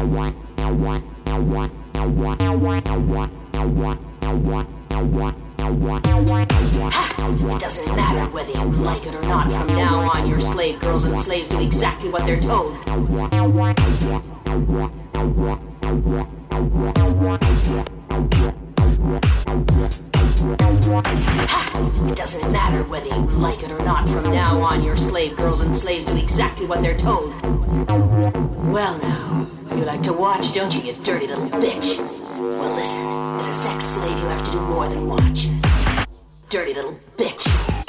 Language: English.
It doesn't matter whether you like it or not. From now on, your slave girls and slaves do exactly what they're told. It doesn't matter whether you like it or not. From now on, your slave girls and slaves do exactly what they're told. Well now, you like to watch, don't you, you dirty little bitch? Well listen, as a sex slave you have to do more than watch. Dirty little bitch.